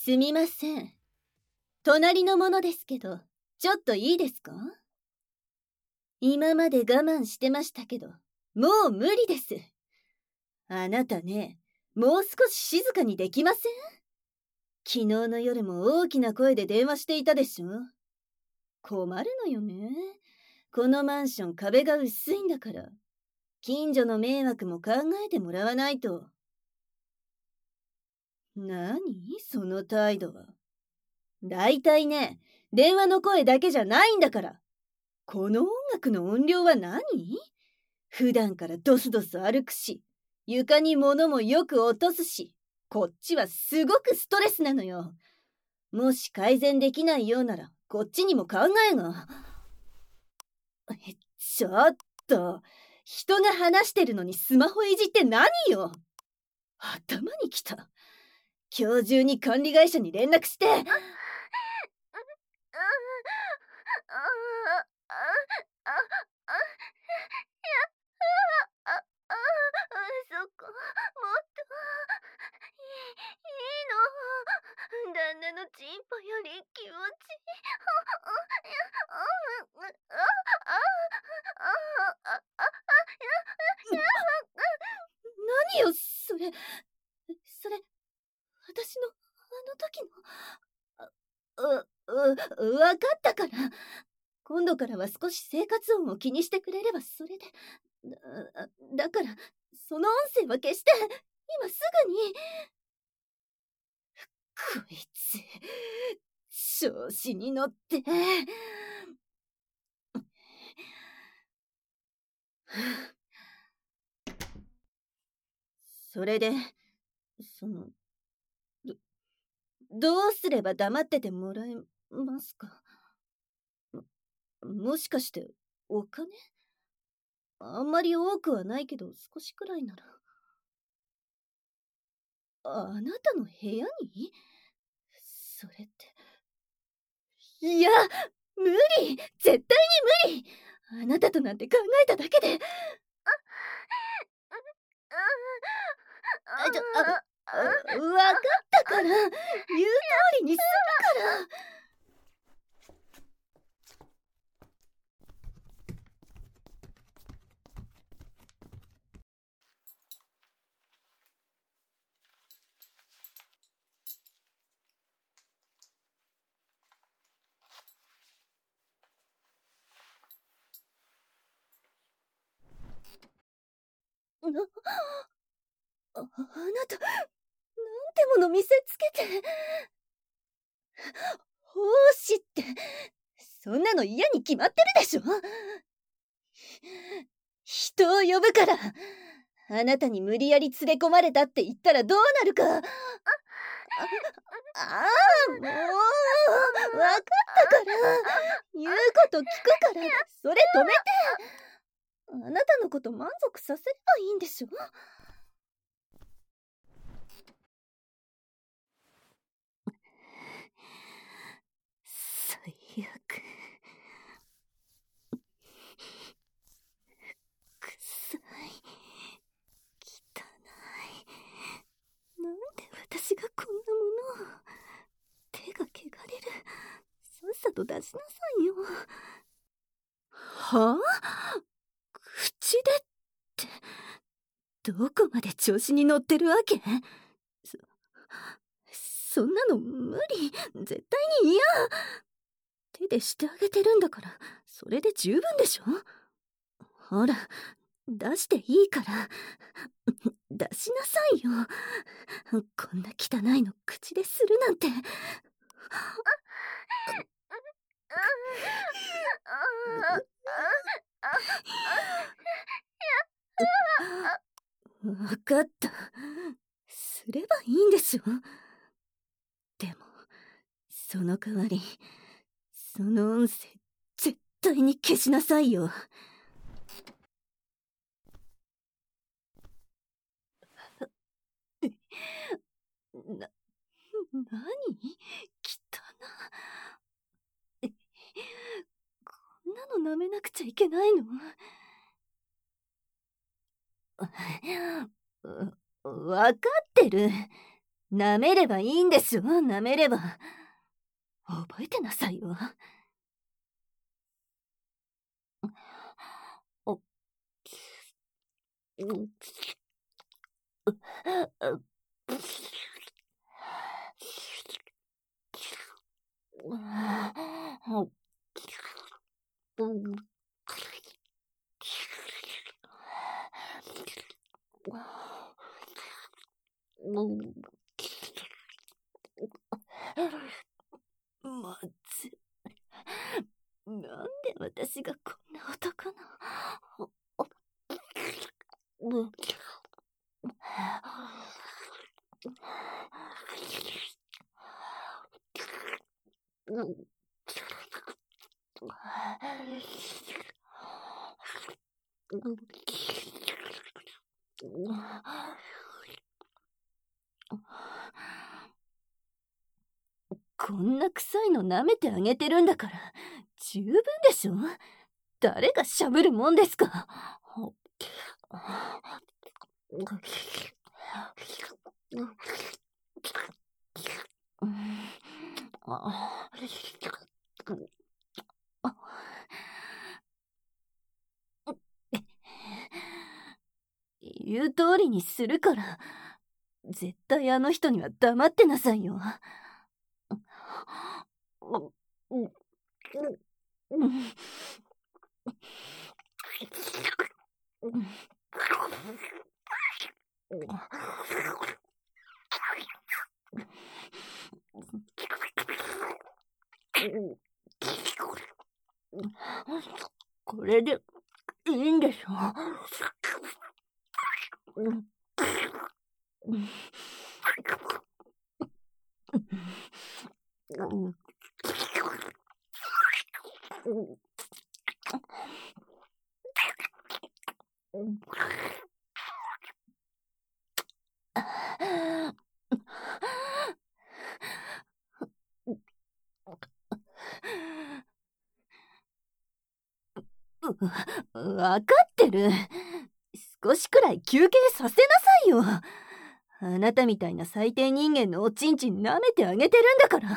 すみません。隣のものですけど、ちょっといいですか？今まで我慢してましたけど、もう無理です。あなたね、もう少し静かにできません？昨日の夜も大きな声で電話していたでしょ？困るのよね。このマンション壁が薄いんだから、近所の迷惑も考えてもらわないと。何その態度は。だいたいね、電話の声だけじゃないんだから。この音楽の音量は何？普段からドスドス歩くし、床に物もよく落とすし、こっちはすごくストレスなのよ。もし改善できないようなら、こっちにも考えが。ちょっと、人が話してるのにスマホいじって何よ。頭にきた。今日中に管理会社に連絡して。 そこ、もっと、いいの。旦那のチンポより気持ちいい。 何よ、それ、私の、時の、わかったから。今度からは少し生活音を気にしてくれればそれで。だから、その音声は消して、今すぐに。こいつ、調子に乗って。それで、その、どうすれば黙っててもらえますか？もしかして、お金？あんまり多くはないけど、少しくらいなら。あなたの部屋に？それって。いや、無理！絶対に無理！あなたとなんて考えただけで。わかったから、言う通りにするから。あなた、なんてもの見せつけて。奉仕って、そんなの嫌に決まってるでしょ。人を呼ぶから。あなたに無理やり連れ込まれたって言ったらどうなるか。もう、わかったから。言うこと聞くから、それ止めて。あなたのこと満足させればいいんでしょ。最悪。臭い。汚い。なんで私がこんなものを。手が汚れる。さっさと出しなさいよ。はあ？口でって、どこまで調子に乗ってるわけ？そんなの無理。絶対に嫌。手でしてあげてるんだから、それで十分でしょ。ほら、出していいから。出しなさいよ。こんな汚いの口でするなんて。わかった。すればいいんでしょ。でも、その代わり、その音声、絶対に消しなさいよ。な、何？汚こんなの舐めなくちゃいけないの？わかってる。 舐めればいいんですよ、舐めれば。覚えてなさいよ。まず、なんで私がこんな男の。こんな臭いの舐めてあげてるんだから十分でしょ。誰がしゃぶるもんですか。言う通りにするから、絶対あの人には黙ってなさいよ。これでいいんでしょ。わかってる。少しくらい休憩させなさいよ。あなたみたいな最低人間のおちんちん舐めてあげてるんだから。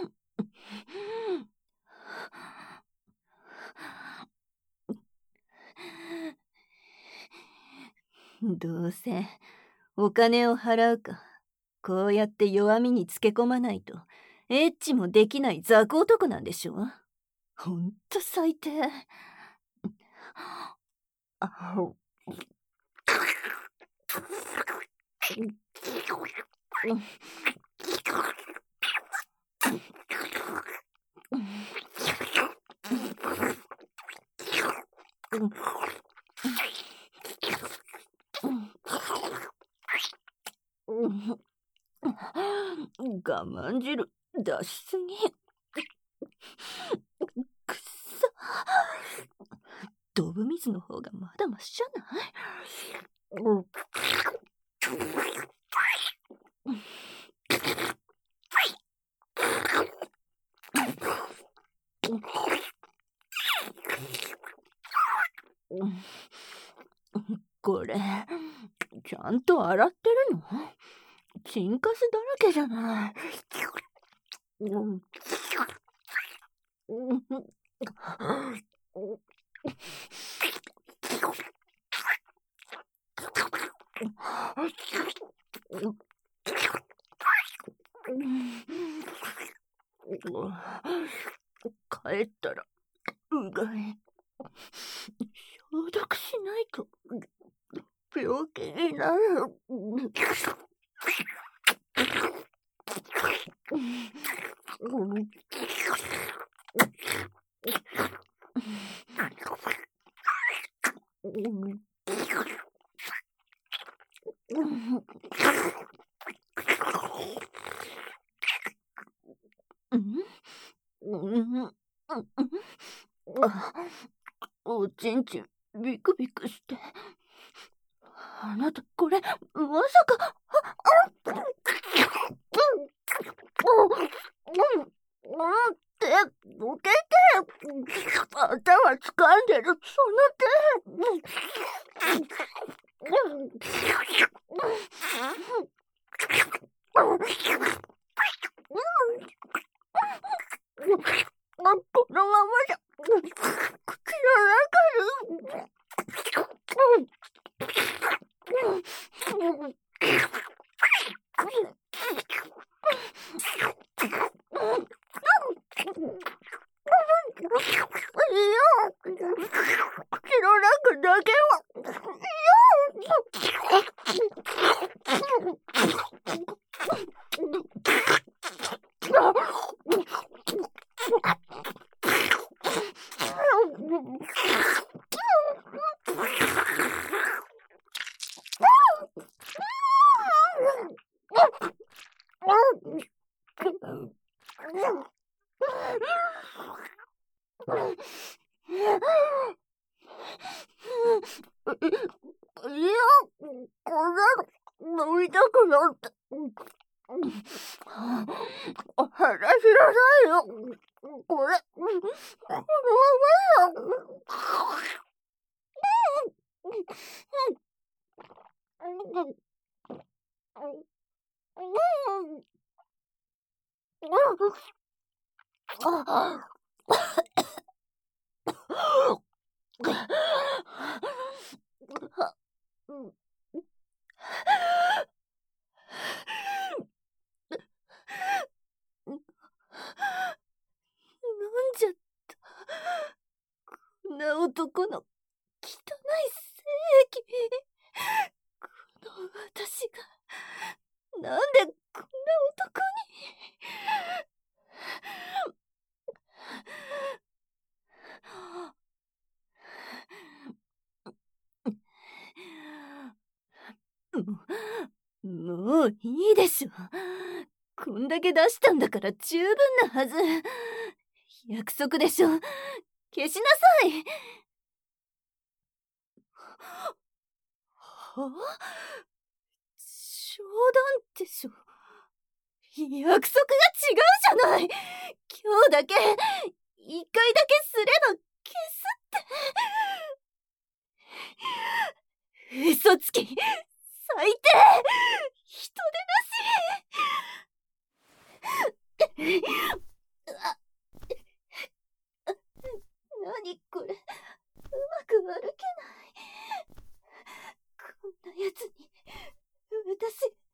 どうせお金を払うか、こうやって弱みにつけ込まないとエッチもできない雑魚男なんでしょ。ほんと最低。我慢汁出しすぎ。くっそ。ドブ水の方がまだマシじゃない？これちゃんと洗ってるの？チンカスだらけじゃない。帰ったらうがい消毒しないと病気になる。おちんちんビクビクして。あなたこれまさか。手どけて。頭掴んでるその手。 このままじゃ、口の中に。口の中だけは。いや、こんなの飲みたくなって。話しなさいよ。これ、このまま飲んじゃった。こんな男の汚い精液。この私が、なんでこんな男に。もういいでしょ。こんだけ出したんだから十分なはず。約束でしょ。消しなさい。は？冗談でしょ。約束が違うじゃない。今日だけ、一回だけすれば消すって。嘘つき、最低、人でなし。何これ、うまく歩けない。こんなやつに私